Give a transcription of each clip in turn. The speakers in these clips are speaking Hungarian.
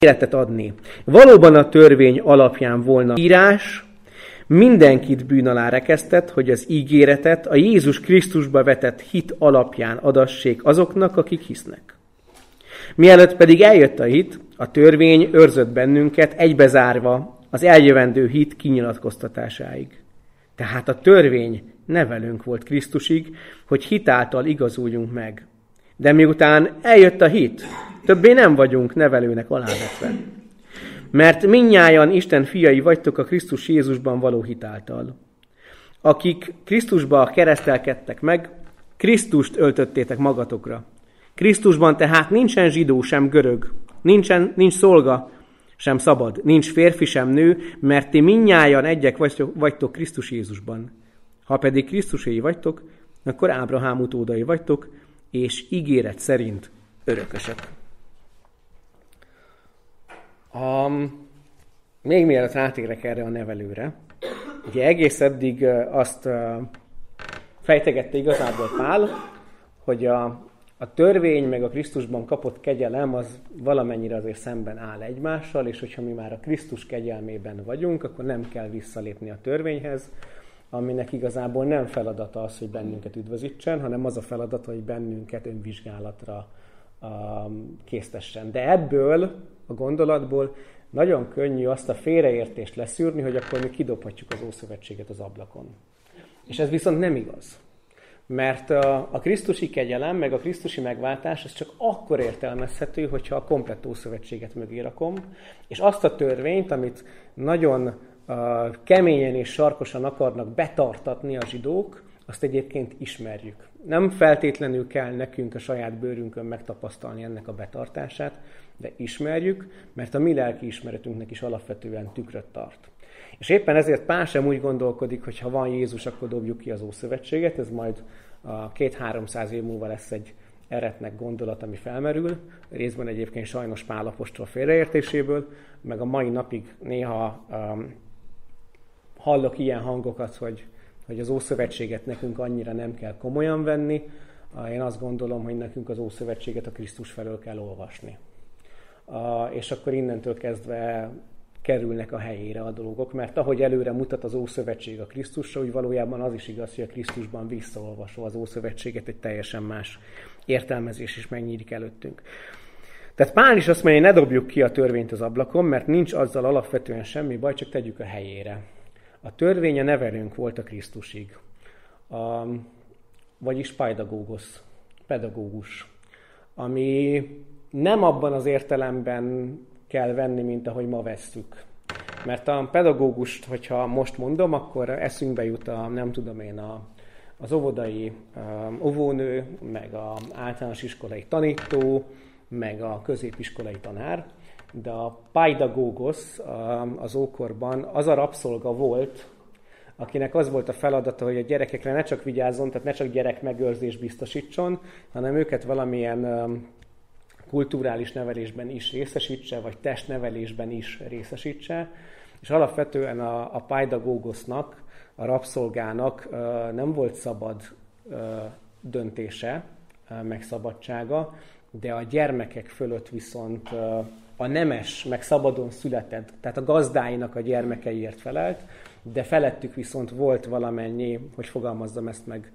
életet adni. Valóban a törvény alapján volna írás, mindenkit bűn alá rekesztett, hogy az ígéretet a Jézus Krisztusba vetett hit alapján adassék azoknak, akik hisznek. Mielőtt pedig eljött a hit, a törvény őrzött bennünket egybezárva az eljövendő hit kinyilatkoztatásáig. Tehát a törvény nevelőnk volt Krisztusig, hogy hitáltal igazuljunk meg. De miután eljött a hit, többé nem vagyunk nevelőnek alávetve. Mert mindnyájan Isten fiai vagytok a Krisztus Jézusban való hitáltal. Akik Krisztusba keresztelkedtek meg, Krisztust öltöttétek magatokra. Krisztusban tehát nincsen zsidó, sem görög, nincs szolga, sem szabad, nincs férfi, sem nő, mert ti mindnyájan egyek vagytok Krisztus Jézusban. Ha pedig Krisztuséi vagytok, akkor Ábrahám utódai vagytok, és ígéret szerint örökösök. Még mielőtt rátérek erre a nevelőre, ugye egész eddig azt fejtegette igazából Pál, hogy a törvény meg a Krisztusban kapott kegyelem az valamennyire azért szemben áll egymással, és hogyha mi már a Krisztus kegyelmében vagyunk, akkor nem kell visszalépni a törvényhez, aminek igazából nem feladata az, hogy bennünket üdvözítsen, hanem az a feladata, hogy bennünket önvizsgálatra késztessen. De ebből a gondolatból nagyon könnyű azt a félreértést leszűrni, hogy akkor mi kidobhatjuk az Ószövetséget az ablakon. És ez viszont nem igaz. Mert a krisztusi kegyelem, meg a krisztusi megváltás, ez csak akkor értelmezhető, hogyha a komplett Ószövetséget mögé rakom, és azt a törvényt, amit nagyon keményen és sarkosan akarnak betartatni a zsidók, azt egyébként ismerjük. Nem feltétlenül kell nekünk a saját bőrünkön megtapasztalni ennek a betartását, de ismerjük, mert a mi lelki ismeretünknek is alapvetően tükröt tart. És éppen ezért Pál sem úgy gondolkodik, hogy ha van Jézus, akkor dobjuk ki az Ószövetséget, ez majd 200-300 év múlva lesz egy eretnek gondolat, ami felmerül, részben egyébként sajnos Pál apostol félreértéséből, meg a mai napig néha hallok ilyen hangokat, hogy az Ószövetséget nekünk annyira nem kell komolyan venni. Én azt gondolom, hogy nekünk az Ószövetséget a Krisztus felől kell olvasni. És akkor innentől kezdve kerülnek a helyére a dolgok, mert ahogy előre mutat az Ószövetség a Krisztusra, úgy valójában az is igaz, hogy a Krisztusban visszaolvasva az Ószövetséget egy teljesen más értelmezés is megnyílik előttünk. Tehát Pál is azt mondja, hogy ne dobjuk ki a törvényt az ablakon, mert nincs azzal alapvetően semmi baj, csak tegyük a helyére. A törvény a nevelőnk volt a Krisztusig, vagyis pedagógus, ami nem abban az értelemben kell venni, mint ahogy ma vesszük. Mert a pedagógust, hogyha most mondom, akkor eszünkbe jut az óvodai óvónő, meg az általános iskolai tanító, meg a középiskolai tanár, de a paidagógosz az ókorban az a rabszolga volt, akinek az volt a feladata, hogy a gyerekekre ne csak vigyázzon, tehát ne csak gyerekmegőrzést biztosítson, hanem őket valamilyen kulturális nevelésben is részesítse, vagy testnevelésben is részesítse. És alapvetően a paidagógosznak, a rabszolgának nem volt szabad döntése, meg szabadsága, de a gyermekek fölött viszont a nemes, meg szabadon született, tehát a gazdáinak a gyermekeiért felelt, de felettük viszont volt valamennyi, hogy fogalmazzam ezt meg,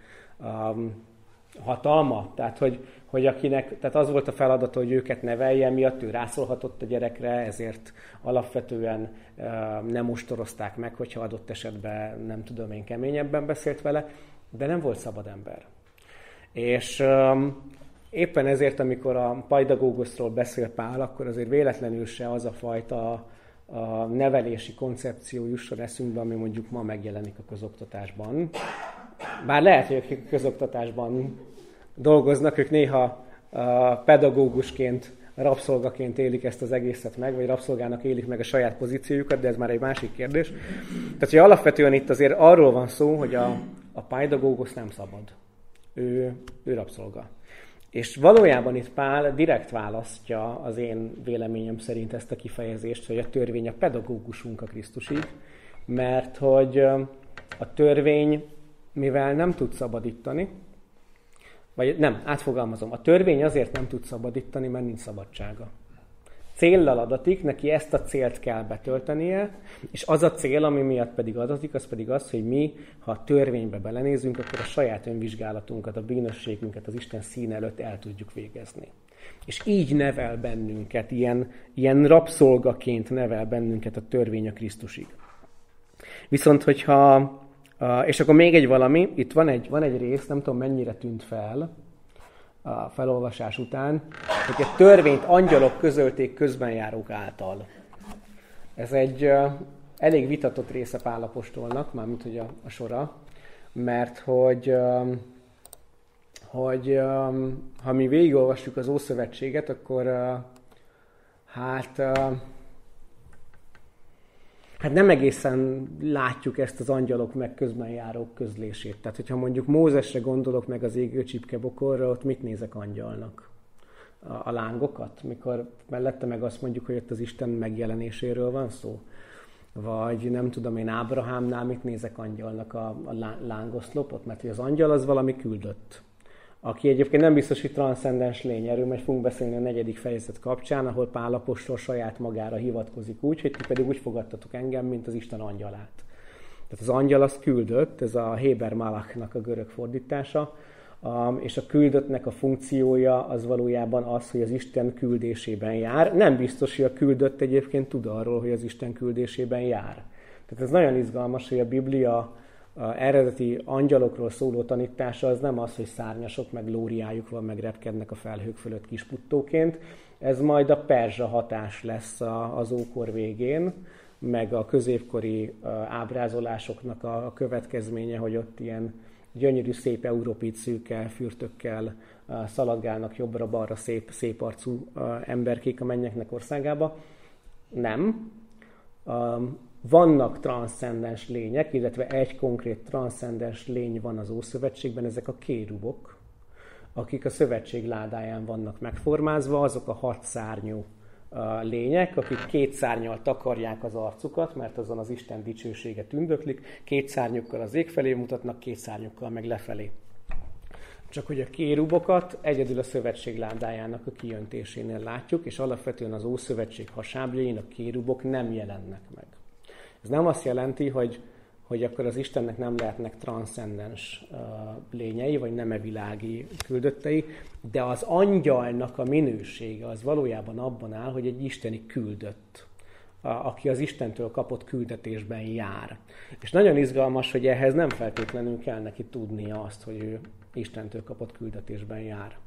hatalma, tehát hogy akinek, tehát az volt a feladata, hogy őket nevelje, miatt ő rászólhatott a gyerekre, ezért alapvetően nem ostorozták meg, hogyha adott esetben nem tudom én keményebben beszélt vele, de nem volt szabad ember. És éppen ezért, amikor a paidagóguszról beszél Pál, akkor azért véletlenül se az a fajta a nevelési koncepció jusson eszünkbe, ami mondjuk ma megjelenik a közoktatásban. Bár lehet, hogy akik közoktatásban dolgoznak, ők néha pedagógusként, rabszolgaként élik ezt az egészet meg, vagy rabszolgának élik meg a saját pozíciójukat, de ez már egy másik kérdés. Tehát, hogy alapvetően itt azért arról van szó, hogy a paidagógus nem szabad. Ő rabszolga. És valójában itt Pál direkt választja az én véleményem szerint ezt a kifejezést, hogy a törvény a pedagógusunk a Krisztusig, mert hogy a törvény, mivel nem tud szabadítani, vagy nem, átfogalmazom, a törvény azért nem tud szabadítani, mert nincs szabadsága. céllal adatik, neki ezt a célt kell betöltenie, és az a cél, ami miatt pedig adatik, az pedig az, hogy mi, ha a törvénybe belenézünk, akkor a saját önvizsgálatunkat, a bűnösségünket az Isten színe előtt el tudjuk végezni. És így nevel bennünket, ilyen rabszolgaként nevel bennünket a törvény a Krisztusig. Viszont, hogyha, és akkor még egy valami, itt van egy rész, nem tudom mennyire tűnt fel a felolvasás után, hogy a törvényt angyalok közölték közbenjárók által. Ez egy elég vitatott része Pál apostolnak, mármint hogy a sora, mert hogy ha mi végigolvassuk az Ószövetséget, akkor hát nem egészen látjuk ezt az angyalok meg közbenjárók közlését. Tehát, hogyha mondjuk Mózesre gondolok meg az égő csipkebokorra, ott mit nézek angyalnak? A lángokat? Mikor mellette meg azt mondjuk, hogy ott az Isten megjelenéséről van szó? Vagy nem tudom én, Ábrahámnál mit nézek angyalnak a lángoszlopot? Mert hogy az angyal az valami küldött. Aki egyébként nem biztos, hogy transzcendens lény, erről majd fogunk beszélni a 4. fejezet kapcsán, ahol Pál apostol saját magára hivatkozik úgy, hogy ti pedig úgy fogadtatok engem, mint az Isten angyalát. Tehát az angyal az küldött, ez a Héber Malachnak a görög fordítása, és a küldöttnek a funkciója az valójában az, hogy az Isten küldésében jár. Nem biztos, hogy a küldött egyébként tud arról, hogy az Isten küldésében jár. Tehát ez nagyon izgalmas, hogy a Biblia eredeti angyalokról szóló tanítása az nem az, hogy szárnyasok, meg glóriájuk van, meg repkednek a felhők fölött kisputtóként. Ez majd a perzsa hatás lesz az ókor végén, meg a középkori ábrázolásoknak a következménye, hogy ott ilyen gyönyörű, szép európít szőke fürtökkel szaladgálnak jobbra-balra szép arcú emberkék a mennyeknek országába. Nem. Vannak transzcendens lények, illetve egy konkrét transzcendens lény van az Ószövetségben, ezek a kérubok, akik a szövetség ládáján vannak megformázva, azok a 6 szárnyú lények, akik 2 szárnnyal takarják az arcukat, mert azon az Isten dicsősége tündöklik, 2 szárnyukkal az ég felé mutatnak, 2 szárnyukkal meg lefelé. Csak hogy a kérubokat egyedül a szövetség ládájának a kijöntésénél látjuk, és alapvetően az Ószövetség hasábjain a kérubok nem jelennek meg. Ez nem azt jelenti, hogy akkor az Istennek nem lehetnek transzcendens lényei, vagy nemevilági küldöttei, de az angyalnak a minősége az valójában abban áll, hogy egy isteni küldött, aki az Istentől kapott küldetésben jár. És nagyon izgalmas, hogy ehhez nem feltétlenül kell neki tudnia azt, hogy ő Istentől kapott küldetésben jár.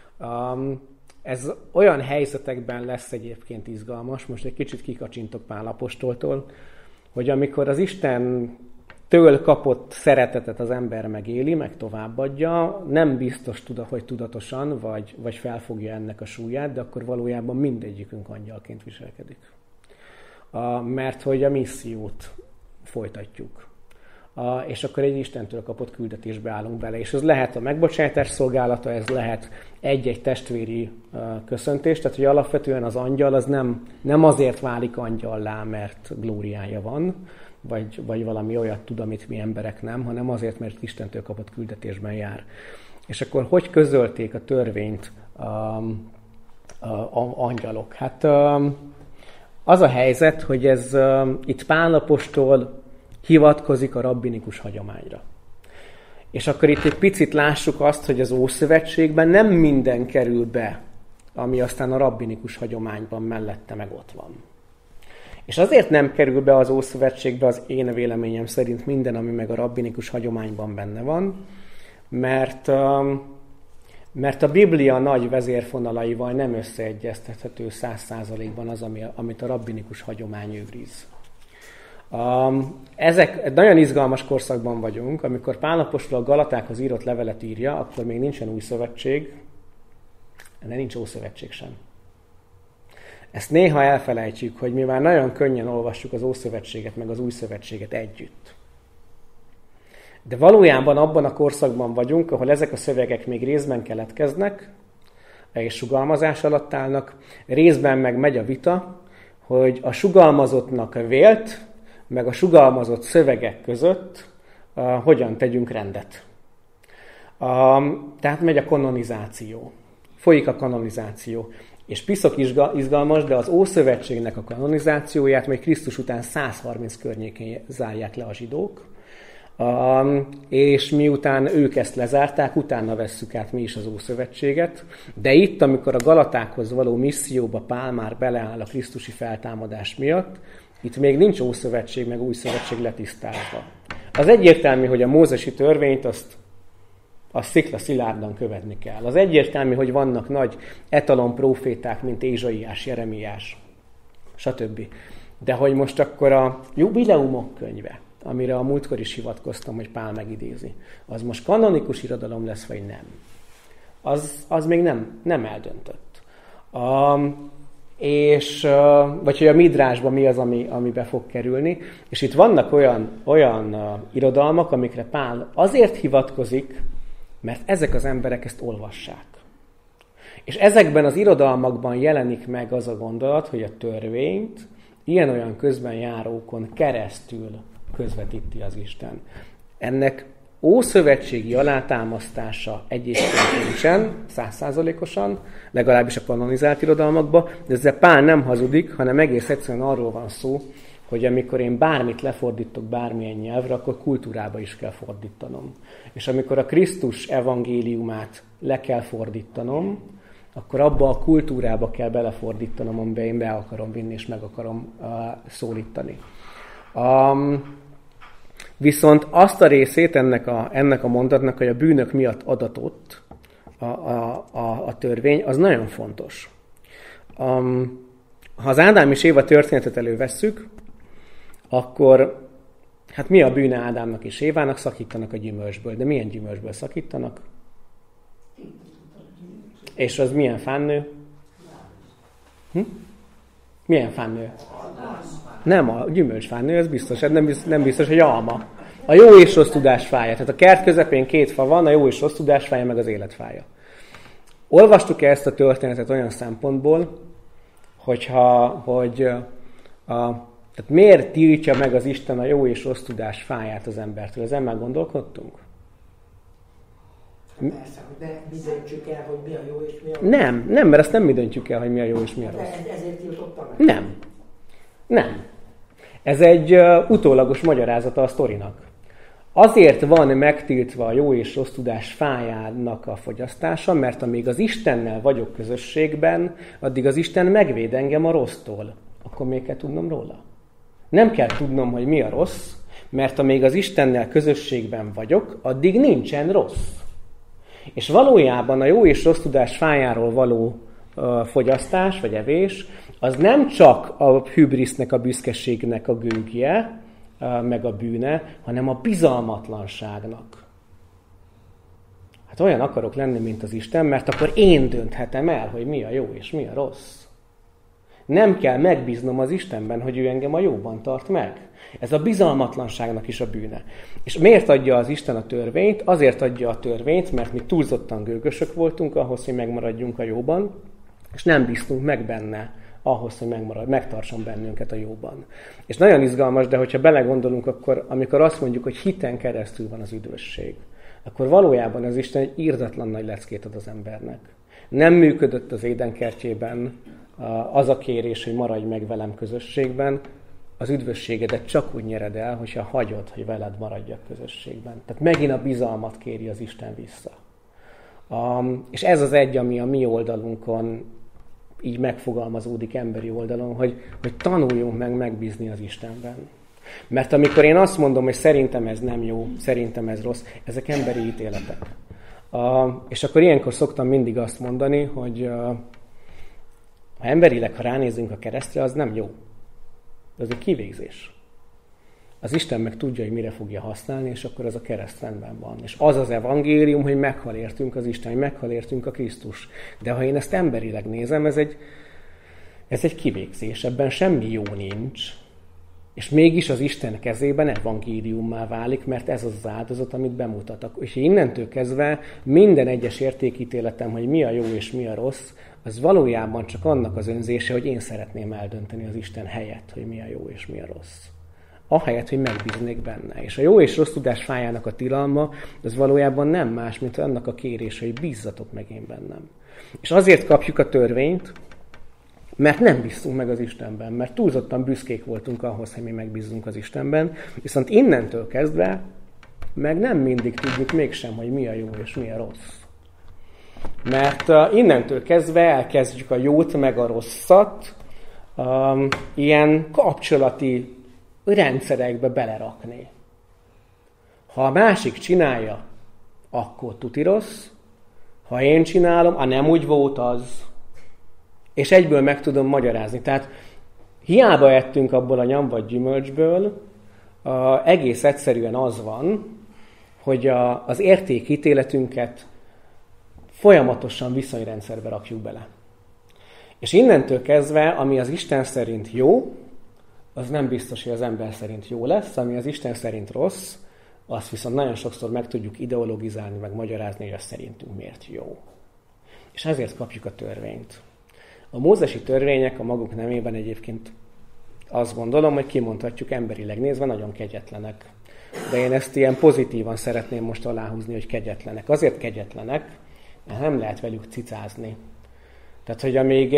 Ez olyan helyzetekben lesz egyébként izgalmas, most egy kicsit kikacsintok Pál apostoltól, hogy amikor az Istentől kapott szeretetet az ember megéli, meg továbbadja, nem biztos hogy tudatosan, vagy felfogja ennek a súlyát, de akkor valójában mindegyikünk angyalként viselkedik. Mert hogy a missziót folytatjuk. És akkor egy Istentől kapott küldetésbe állunk bele. És ez lehet a megbocsátás szolgálata, ez lehet egy-egy testvéri köszöntés, tehát hogy alapvetően az angyal az nem azért válik angyallá, mert glóriája van, vagy valami olyat tud, amit mi emberek nem, hanem azért, mert Istentől kapott küldetésben jár. És akkor hogy közölték a törvényt a angyalok? Hát az a helyzet, hogy ez itt Pál apostol hivatkozik a rabbinikus hagyományra. És akkor itt egy picit lássuk azt, hogy az Ószövetségben nem minden kerül be, ami aztán a rabbinikus hagyományban mellette meg ott van. És azért nem kerül be az Ószövetségbe az én véleményem szerint minden, ami meg a rabbinikus hagyományban benne van, mert a Biblia nagy vezérfonalaival nem összeegyeztethető 100%-ban az, amit a rabbinikus hagyomány őriz. Ezek nagyon izgalmas korszakban vagyunk, amikor Pál apostol a Galatákhoz írott levelet írja, akkor még nincsen új szövetség, de nincs Ószövetség sem. Ezt néha elfelejtjük, hogy mi már nagyon könnyen olvassuk az Ószövetséget meg az Új Szövetséget együtt. De valójában abban a korszakban vagyunk, ahol ezek a szövegek még részben keletkeznek, és sugalmazás alatt állnak, részben meg megy a vita, hogy a sugalmazottnak vélt, meg a sugalmazott szövegek között hogyan tegyünk rendet. Tehát megy a kanonizáció. Folyik a kanonizáció. És piszok izgalmas, de az Ószövetségnek a kanonizációját még Krisztus után 130 környékén zárják le a zsidók, és miután ők ezt lezárták, utána vesszük át mi is az Ószövetséget. De itt, amikor a Galatákhoz való misszióba Pál már beleáll a krisztusi feltámadás miatt, itt még nincs Ószövetség, meg Új Szövetség letisztázva. Az egyértelmű, hogy a mózesi törvényt azt szikla szilárdan követni kell. Az egyértelmű, hogy vannak nagy etalon próféták, mint Ézsaiás, Jeremiás, stb. De hogy most akkor a Jubileumok könyve, amire a múltkor is hivatkoztam, hogy Pál megidézi, az most kanonikus irodalom lesz, vagy nem? Az még nem eldöntött. Vagy hogy a Midrásban mi az, ami be fog kerülni. És itt vannak olyan irodalmak, amikre Pál azért hivatkozik, mert ezek az emberek ezt olvassák. És ezekben az irodalmakban jelenik meg az a gondolat, hogy a törvényt ilyen-olyan közben járókon keresztül közvetíti az Isten. Ennek ószövetségi alátámasztása egyébként nincsen, 100%-osan, legalábbis a kanonizált irodalmakban, de ezzel Pál nem hazudik, hanem egész egyszerűen arról van szó, hogy amikor én bármit lefordítok bármilyen nyelvre, akkor kultúrába is kell fordítanom. És amikor a Krisztus evangéliumát le kell fordítanom, akkor abba a kultúrába kell belefordítanom, amiben én be akarom vinni és meg akarom szólítani. Viszont azt a részét ennek a mondatnak, hogy a bűnök miatt adatott a törvény, az nagyon fontos. Ha az Ádám és Éva történetet elővesszük, akkor hát mi a bűne Ádámnak és Évának? Szakítanak a gyümölcsből. De milyen gyümölcsből szakítanak? És az milyen fán nő? Milyen fán nő? Nem, a gyümölcsfán nő, ez biztos, nem biztos, hogy alma. A jó és rossz tudás fája. Tehát a kert közepén 2 fa van, a jó és rossz tudás fája, meg az élet fája. Olvastuk-e ezt a történetet olyan szempontból, tehát miért tiltja meg az Isten a jó és rossz tudás fáját az embertől? Ezen már gondolkodtunk? Persze, de mi döntsük el, hogy mi a jó és mi a rossz. Nem, mert ezt nem mi döntjük el, hogy mi a jó és mi a rossz. De ezért tiltotta meg? Nem. Ez egy utólagos magyarázata a sztorinak. Azért van megtiltva a jó és rossz tudás fájának a fogyasztása, mert amíg az Istennel vagyok közösségben, addig az Isten megvéd engem a rossztól. Akkor még kell tudnom róla. Nem kell tudnom, hogy mi a rossz, mert amíg az Istennel közösségben vagyok, addig nincsen rossz. És valójában a jó és rossz tudás fájáról való fogyasztás, vagy evés, az nem csak a hübrisznek, a büszkeségnek a gőgje, meg a bűne, hanem a bizalmatlanságnak. Hát olyan akarok lenni, mint az Isten, mert akkor én dönthetem el, hogy mi a jó és mi a rossz. Nem kell megbíznom az Istenben, hogy ő engem a jóban tart meg. Ez a bizalmatlanságnak is a bűne. És miért adja az Isten a törvényt? Azért adja a törvényt, mert mi túlzottan gőgösök voltunk ahhoz, hogy megmaradjunk a jóban, és nem bíztunk meg benne ahhoz, hogy megtartson bennünket a jóban. És nagyon izgalmas, de hogyha belegondolunk, akkor amikor azt mondjuk, hogy hiten keresztül van az üdvösség, akkor valójában az Isten egy irdatlan nagy leckét ad az embernek. Nem működött az Édenkertjében az a kérés, hogy maradj meg velem közösségben, az üdvösségedet csak úgy nyered el, hogyha hagyod, hogy veled maradjak közösségben. Tehát megint a bizalmat kéri az Isten vissza. És ez az egy, ami a mi oldalunkon így megfogalmazódik emberi oldalon, hogy tanuljunk meg megbízni az Istenben. Mert amikor én azt mondom, hogy szerintem ez nem jó, szerintem ez rossz, ezek emberi ítéletek. És akkor ilyenkor szoktam mindig azt mondani, hogy ha emberileg, ha ránézünk a keresztre, az nem jó. Ez egy kivégzés. Az Isten meg tudja, hogy mire fogja használni, és akkor ez a kereszt rendben van. És az az evangélium, hogy meghal értünk az Isten, hogy meghal értünk a Krisztus. De ha én ezt emberileg nézem, ez egy kivégzés, ebben semmi jó nincs. És mégis az Isten kezében evangéliummá válik, mert ez az az áldozat, amit bemutatok. És innentől kezdve minden egyes értékítéletem, hogy mi a jó és mi a rossz, az valójában csak annak az önzése, hogy én szeretném eldönteni az Isten helyett, hogy mi a jó és mi a rossz. Ahelyett, hogy megbíznék benne. És a jó és rossz tudás fájának a tilalma, az valójában nem más, mint annak a kérése, hogy bízzatok meg én bennem. És azért kapjuk a törvényt, Mert nem bíztunk meg az Istenben, mert túlzottan büszkék voltunk ahhoz, hogy mi megbízzunk az Istenben, viszont innentől kezdve meg nem mindig tudjuk mégsem, hogy mi a jó és mi a rossz. Mert innentől kezdve elkezdjük a jót meg a rosszat ilyen kapcsolati rendszerekbe belerakni. Ha a másik csinálja, akkor tuti rossz, ha én csinálom, nem úgy volt az, és egyből meg tudom magyarázni. Tehát hiába ettünk abból a nyom vagy gyümölcsből, egész egyszerűen az van, hogy az értékítéletünket folyamatosan viszonyrendszerbe rakjuk bele. És innentől kezdve, ami az Isten szerint jó, az nem biztos, hogy az ember szerint jó lesz, ami az Isten szerint rossz, azt viszont nagyon sokszor meg tudjuk ideologizálni, meg magyarázni, hogy az szerintünk miért jó. És ezért kapjuk a törvényt. A mózesi törvények a maguk nemében egyébként azt gondolom, hogy kimondhatjuk emberileg nézve nagyon kegyetlenek. De én ezt ilyen pozitívan szeretném most aláhúzni, hogy kegyetlenek. Azért kegyetlenek, mert nem lehet velük cicázni. Tehát, hogy amíg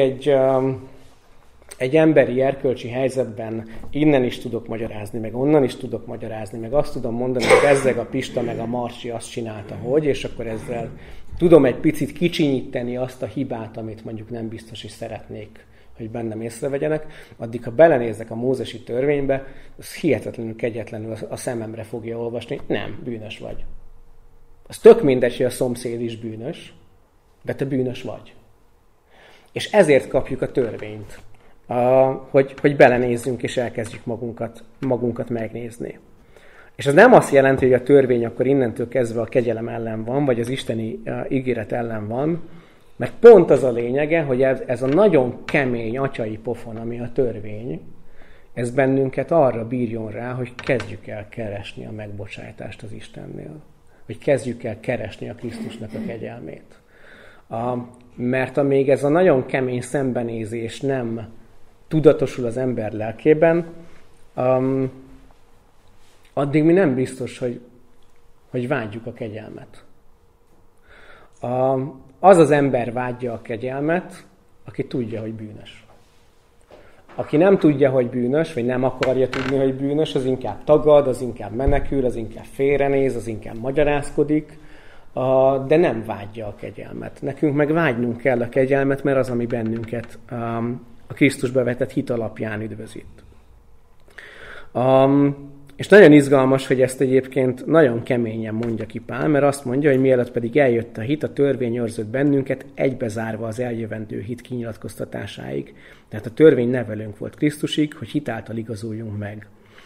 egy emberi erkölcsi helyzetben innen is tudok magyarázni, meg onnan is tudok magyarázni, meg azt tudom mondani, hogy bezzeg a Pista, meg a Marci azt csinálta, hogy, és akkor ezzel tudom egy picit kicsinyíteni azt a hibát, amit mondjuk nem biztos, hogy szeretnék, hogy bennem észrevegyenek, addig, ha belenézek a mózesi törvénybe, az hihetetlenül kegyetlenül a szememre fogja olvasni, nem, bűnös vagy. Az tök mindegy, hogy a szomszéd is bűnös, de te bűnös vagy. És ezért kapjuk a törvényt, hogy belenézzünk és elkezdjük magunkat megnézni. És ez nem azt jelenti, hogy a törvény akkor innentől kezdve a kegyelem ellen van, vagy az isteni ígéret ellen van, mert pont az a lényege, hogy ez a nagyon kemény atyai pofon, ami a törvény, ez bennünket arra bírjon rá, hogy kezdjük el keresni a megbocsájtást az Istennél. Hogy kezdjük el keresni a Krisztusnak a kegyelmét. Mert amíg ez a nagyon kemény szembenézés nem tudatosul az ember lelkében, addig mi nem biztos, hogy vágyjuk a kegyelmet. Az az ember vágyja a kegyelmet, aki tudja, hogy bűnös. Aki nem tudja, hogy bűnös, vagy nem akarja tudni, hogy bűnös, az inkább tagad, az inkább menekül, az inkább félrenéz, az inkább magyarázkodik, de nem vágyja a kegyelmet. Nekünk meg vágynunk kell a kegyelmet, mert az, ami bennünket a Krisztusba vetett hit alapján üdvözít. És nagyon izgalmas, hogy ezt egyébként nagyon keményen mondja ki Pál, mert azt mondja, hogy mielőtt pedig eljött a hit, a törvény őrzött bennünket, egybezárva az eljövendő hit kinyilatkoztatásáig. Tehát a törvény nevelőnk volt Krisztusig, hogy hitáltal igazuljunk meg.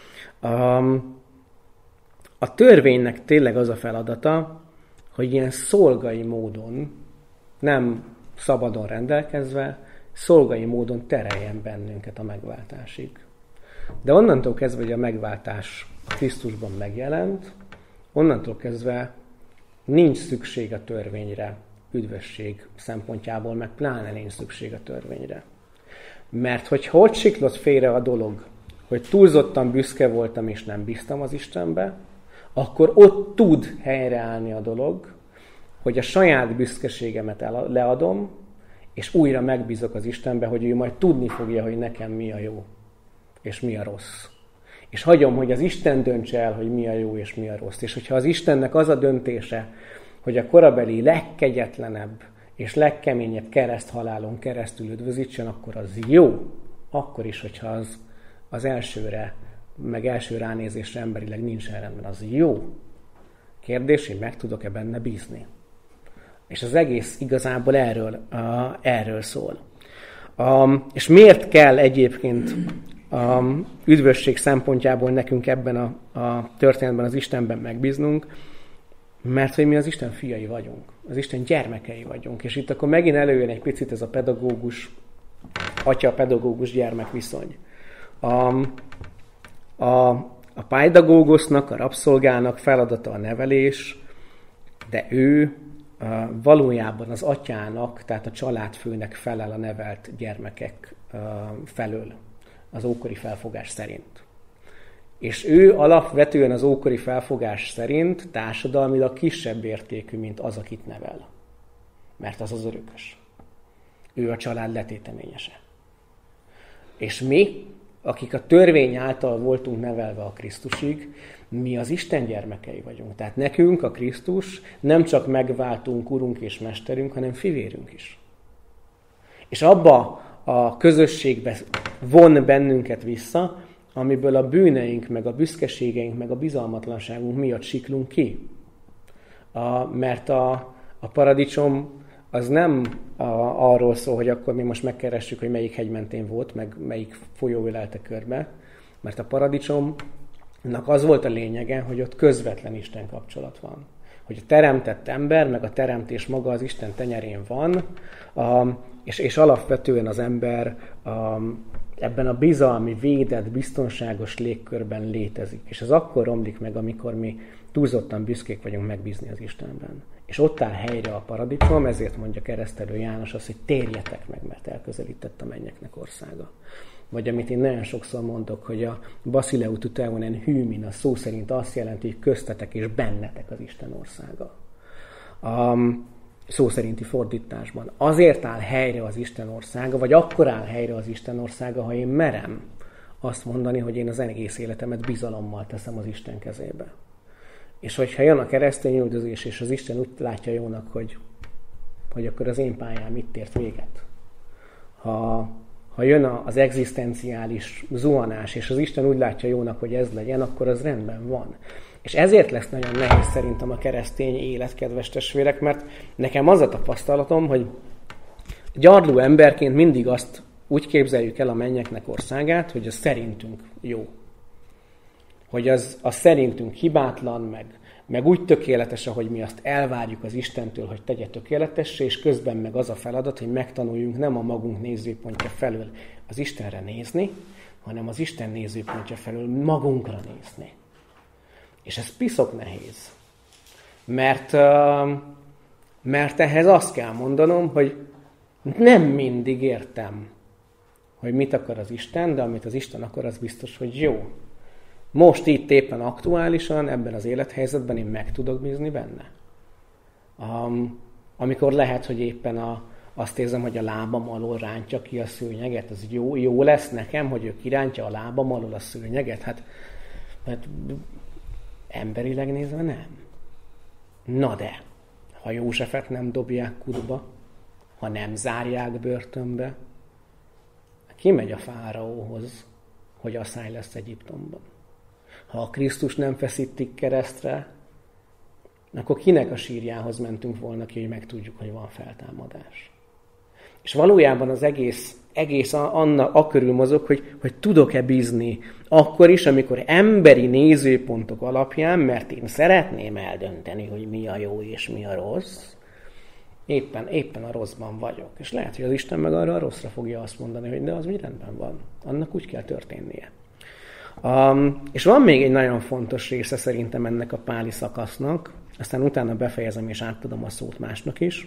A törvénynek tényleg az a feladata, hogy ilyen szolgai módon, nem szabadon rendelkezve, szolgai módon tereljen bennünket a megváltásig. De onnantól kezdve, hogy a megváltás Krisztusban megjelent, onnantól kezdve nincs szükség a törvényre, üdvösség szempontjából, meg pláne nincs szükség a törvényre. Mert hogyha ott siklott félre a dolog, hogy túlzottan büszke voltam és nem bíztam az Istenbe, akkor ott tud helyreállni a dolog, hogy a saját büszkeségemet leadom, és újra megbízok az Istenbe, hogy ő majd tudni fogja, hogy nekem mi a jó, és mi a rossz. És hagyom, hogy az Isten döntse el, hogy mi a jó, és mi a rossz. És hogyha az Istennek az a döntése, hogy a korabeli legkegyetlenebb és legkeményebb kereszthalálon keresztül üdvözítsen, akkor az jó. Akkor is, hogyha az elsőre, meg első ránézésre emberileg nincsen rendben, az jó. Kérdés, hogy meg tudok-e benne bízni? És az egész igazából erről szól. És miért kell egyébként üdvösség szempontjából nekünk ebben a történetben az Istenben megbíznunk? Mert hogy mi az Isten fiai vagyunk, az Isten gyermekei vagyunk. És itt akkor megint előjön egy picit ez a pedagógus, atya-pedagógus gyermek viszony. A pedagógusnak, a rabszolgának feladata a nevelés, de ő valójában az atyának, tehát a családfőnek felel a nevelt gyermekek felől az ókori felfogás szerint. És ő alapvetően az ókori felfogás szerint társadalmilag kisebb értékű, mint az, akit nevel. Mert az az örökös. Ő a család letéteményese. És mi, akik a törvény által voltunk nevelve a Krisztusig, mi az Isten gyermekei vagyunk. Tehát nekünk a Krisztus nem csak megváltunk, urunk és mesterünk, hanem fivérünk is. És abba a közösségbe von bennünket vissza, amiből a bűneink, meg a büszkeségeink, meg a bizalmatlanságunk miatt siklunk ki. Mert a paradicsom az nem arról szól, hogy akkor mi most megkeressük, hogy melyik hegy mentén volt, meg melyik folyó ölelte körbe, mert a paradicsomnak az volt a lényege, hogy ott közvetlen Isten kapcsolat van. Hogy a teremtett ember, meg a teremtés maga az Isten tenyerén van, és alapvetően az ember ebben a bizalmi, védett, biztonságos légkörben létezik. És ez akkor romlik meg, amikor mi túlzottan büszkék vagyunk megbízni az Istenben. És ott áll helyre a paradicsom, ezért mondja keresztelő János azt, hogy térjetek meg, mert elközelített a mennyeknek országa. Vagy amit én nagyon sokszor mondok, hogy a Basileu tu theonen hűmin, a szó szerint azt jelenti, hogy köztetek és bennetek az Isten országa. Szó szerinti fordításban. Azért áll helyre az Isten országa, vagy akkor áll helyre az Isten országa, ha én merem azt mondani, hogy én az egész életemet bizalommal teszem az Isten kezébe. És hogyha jön a keresztény üldözés, és az Isten úgy látja jónak, hogy akkor az én pályám itt ért véget. Ha jön az egzisztenciális zuhanás, és az Isten úgy látja jónak, hogy ez legyen, akkor az rendben van. És ezért lesz nagyon nehéz szerintem a keresztény élet, kedves testvérek, mert nekem az a tapasztalatom, hogy gyarló emberként mindig azt úgy képzeljük el a mennyeknek országát, hogy az szerintünk jó. Hogy az szerintünk hibátlan, meg úgy tökéletes, ahogy mi azt elvárjuk az Istentől, hogy tegye tökéletessé, és közben meg az a feladat, hogy megtanuljunk nem a magunk nézőpontja felől az Istenre nézni, hanem az Isten nézőpontja felől magunkra nézni. És ez piszok nehéz. Mert ehhez azt kell mondanom, hogy nem mindig értem, hogy mit akar az Isten, de amit az Isten akar, az biztos, hogy jó. Most itt éppen aktuálisan, ebben az élethelyzetben én meg tudok bízni benne. Amikor lehet, hogy éppen azt érzem, hogy a lábam alól rántja ki a szőnyeget, az jó lesz nekem, hogy ő kirántja a lábam alól a szőnyeget? Hát emberileg nézve nem. Na de, ha Józsefet nem dobják kútba, ha nem zárják börtönbe, ki megy a fáraóhoz, hogy asszály lesz Egyiptomban? Ha a Krisztus nem feszítik keresztre, akkor kinek a sírjához mentünk volna ki, hogy megtudjuk, hogy van feltámadás. És valójában az egész akörül mozog, hogy tudok-e bízni akkor is, amikor emberi nézőpontok alapján, mert én szeretném eldönteni, hogy mi a jó és mi a rossz, éppen a rosszban vagyok. És lehet, hogy az Isten meg arra a rosszra fogja azt mondani, hogy de az úgy rendben van. Annak úgy kell történnie. És van még egy nagyon fontos része szerintem ennek a páli szakasznak, aztán utána befejezem és átadom a szót másnak is.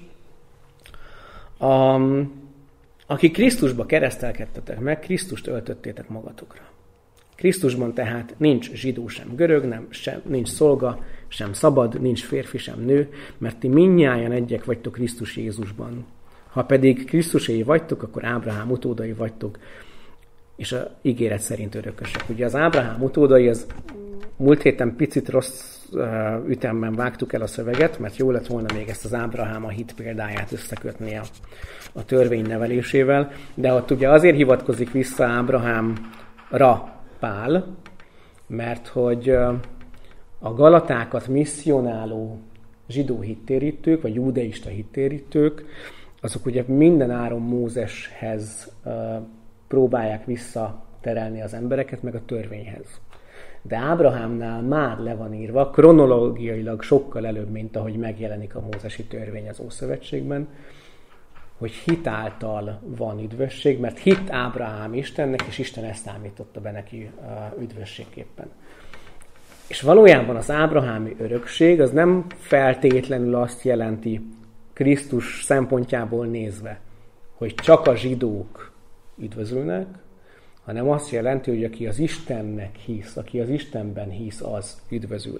Akik Krisztusba keresztelkedtetek meg, Krisztust öltöttétek magatokra. Krisztusban tehát nincs zsidó sem görög, nincs szolga, sem szabad, nincs férfi sem nő, mert ti mindnyájan egyek vagytok Krisztus Jézusban. Ha pedig Krisztuséi vagytok, akkor Ábrahám utódai vagytok, és az ígéret szerint örökösek. Ugye az Ábrahám utódai, az múlt héten picit rossz ütemben vágtuk el a szöveget, mert jó lett volna még ezt az Ábrahám a hit példáját összekötni a törvény nevelésével, de ott ugye azért hivatkozik vissza Ábrahámra Pál, mert hogy a galatákat misszionáló zsidó hittérítők, vagy judeista hittérítők, azok ugye minden áron Mózeshez próbálják visszaterelni az embereket, meg a törvényhez. De Ábrahámnál már le van írva, kronológiailag sokkal előbb, mint ahogy megjelenik a mózesi törvény az Ószövetségben, hogy hit által van üdvösség, mert hit Ábrahám Istennek, és Isten ezt számította be neki üdvösségképpen. És valójában az ábrahámi örökség az nem feltétlenül azt jelenti Krisztus szempontjából nézve, hogy csak a zsidók üdvözülnek, hanem azt jelenti, hogy aki az Istennek hisz, aki az Istenben hisz, az üdvözül.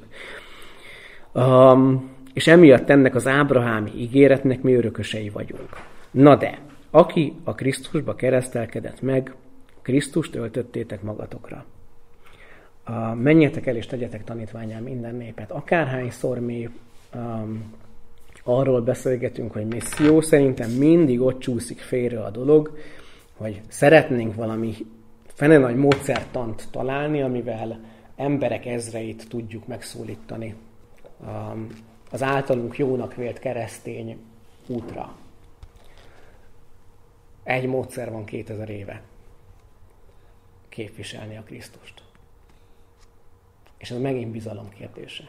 És emiatt ennek az ábrahámi ígéretnek mi örökösei vagyunk. Na de, aki a Krisztusba keresztelkedett meg, Krisztust öltöttétek magatokra. Menjetek el és tegyetek tanítvánnyá minden népet. Akárhányszor mi arról beszélgetünk, hogy misszió, szerintem mindig ott csúszik félre a dolog, hogy szeretnénk valami fene nagy módszertant találni, amivel emberek ezreit tudjuk megszólítani az általunk jónak vélt keresztény útra. Egy módszer van 2000 éve. Képviselni a Krisztust. És ez megint bizalom kérdése.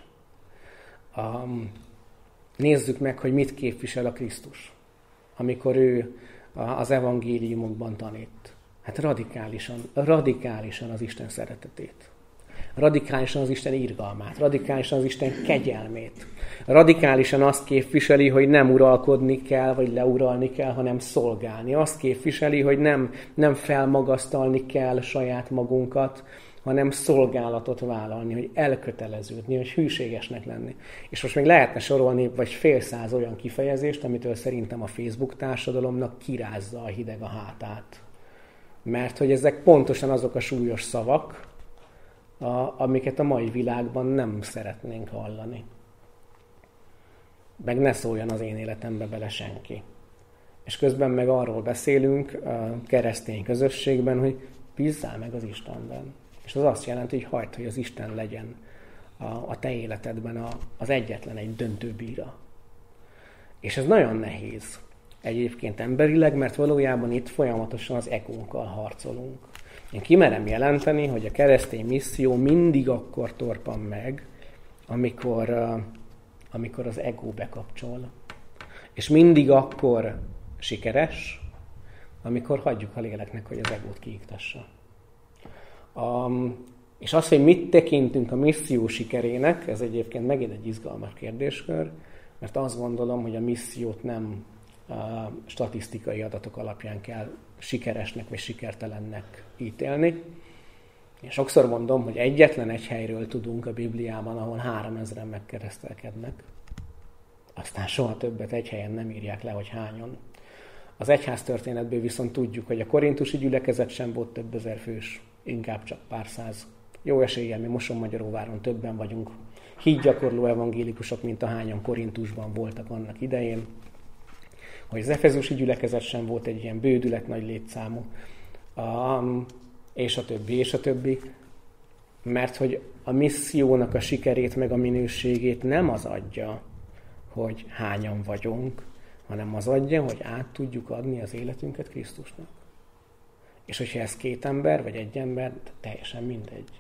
Nézzük meg, hogy mit képvisel a Krisztus, amikor ő az evangéliumokban tanít. Hát radikálisan az Isten szeretetét. Radikálisan az Isten irgalmát, radikálisan az Isten kegyelmét. Radikálisan azt képviseli, hogy nem uralkodni kell, vagy leuralni kell, hanem szolgálni. Azt képviseli, hogy nem felmagasztalni kell saját magunkat, hanem szolgálatot vállalni, hogy elköteleződni, hogy hűségesnek lenni. És most még lehetne sorolni vagy fél száz olyan kifejezést, amitől szerintem a Facebook társadalomnak kirázza a hideg a hátát. Mert hogy ezek pontosan azok a súlyos szavak, amiket a mai világban nem szeretnénk hallani. Meg ne szóljon az én életembe bele senki. És közben meg arról beszélünk a keresztény közösségben, hogy bízzál meg az Istenben. És az azt jelenti, hogy hagyd, hogy az Isten legyen a te életedben az egyetlen egy döntő bíra. És ez nagyon nehéz egyébként emberileg, mert valójában itt folyamatosan az egónkkal harcolunk. Én kimerem jelenteni, hogy a keresztény misszió mindig akkor torpan meg, amikor az ego bekapcsol. És mindig akkor sikeres, amikor hagyjuk a léleknek, hogy az egót kiiktassa. És az, hogy mit tekintünk a misszió sikerének, ez egyébként megint egy izgalmas kérdéskör, mert azt gondolom, hogy a missziót nem statisztikai adatok alapján kell sikeresnek vagy sikertelennek ítélni. Én sokszor mondom, hogy egyetlen egy helyről tudunk a Bibliában, ahol 3000-en megkeresztelkednek. Aztán soha többet egy helyen nem írják le, hogy hányan. Az egyház történetből viszont tudjuk, hogy a korintusi gyülekezet sem volt több ezer fős, inkább csak pár száz. Jó eséllyel mi Mosonmagyaróváron többen vagyunk hídgyakorló evangélikusok, mint ahányan Korintusban voltak annak idején. Hogy az efezusi gyülekezet sem volt egy ilyen bődület nagy létszámú, és a többi, és a többi. Mert hogy a missziónak a sikerét meg a minőségét nem az adja, hogy hányan vagyunk, hanem az adja, hogy át tudjuk adni az életünket Krisztusnak. És hogyha ez 2 ember, vagy 1 ember, teljesen mindegy.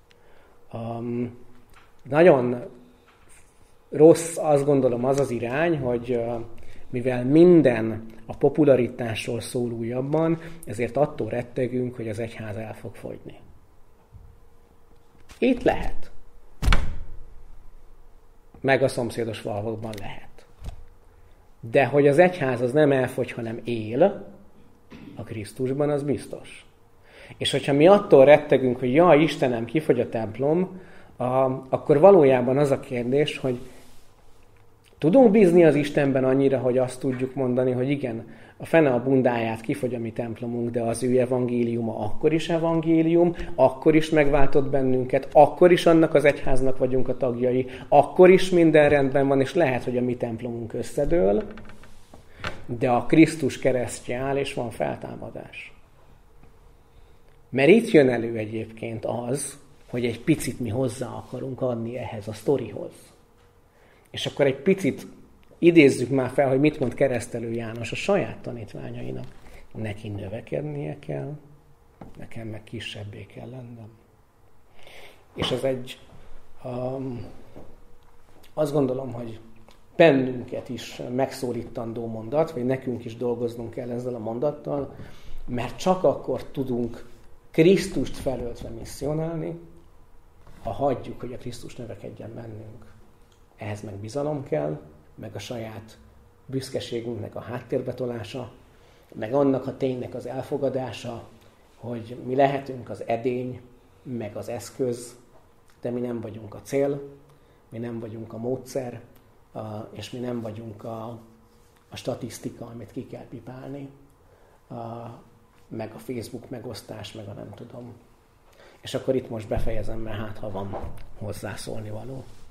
Nagyon rossz, azt gondolom, az az irány, hogy mivel minden a popularitásról szól újabban, ezért attól rettegünk, hogy az egyház el fog fogyni. Itt lehet. Meg a szomszédos falvakban lehet. De hogy az egyház az nem elfogy, hanem él a Krisztusban, az biztos. És hogyha mi attól rettegünk, hogy jaj, Istenem, kifogy a templom, akkor valójában az a kérdés, hogy tudunk bízni az Istenben annyira, hogy azt tudjuk mondani, hogy igen, a fene a bundáját, kifogy a mi templomunk, de az ő evangéliuma akkor is evangélium, akkor is megváltott bennünket, akkor is annak az egyháznak vagyunk a tagjai, akkor is minden rendben van, és lehet, hogy a mi templomunk összedől, de a Krisztus keresztje áll, és van feltámadás. Mert itt jön elő egyébként az, hogy egy picit mi hozzá akarunk adni ehhez a sztorihoz. És akkor egy picit idézzük már fel, hogy mit mond Keresztelő János a saját tanítványainak. Neki növekednie kell, nekem meg kisebbé kell lennem. És ez egy, azt gondolom, hogy bennünket is megszólítandó mondat, vagy nekünk is dolgoznunk kell ezzel a mondattal, mert csak akkor tudunk Krisztust felöltve misszionálni, ha hagyjuk, hogy a Krisztus növekedjen bennünk. Ehhez meg bizalom kell, meg a saját büszkeségünknek a háttérbetolása, meg annak a ténynek az elfogadása, hogy mi lehetünk az edény, meg az eszköz, de mi nem vagyunk a cél, mi nem vagyunk a módszer, és mi nem vagyunk a statisztika, amit ki kell pipálni. meg a Facebook megosztás, meg a nem tudom. És akkor itt most befejezem, mert hát ha van hozzászólni való.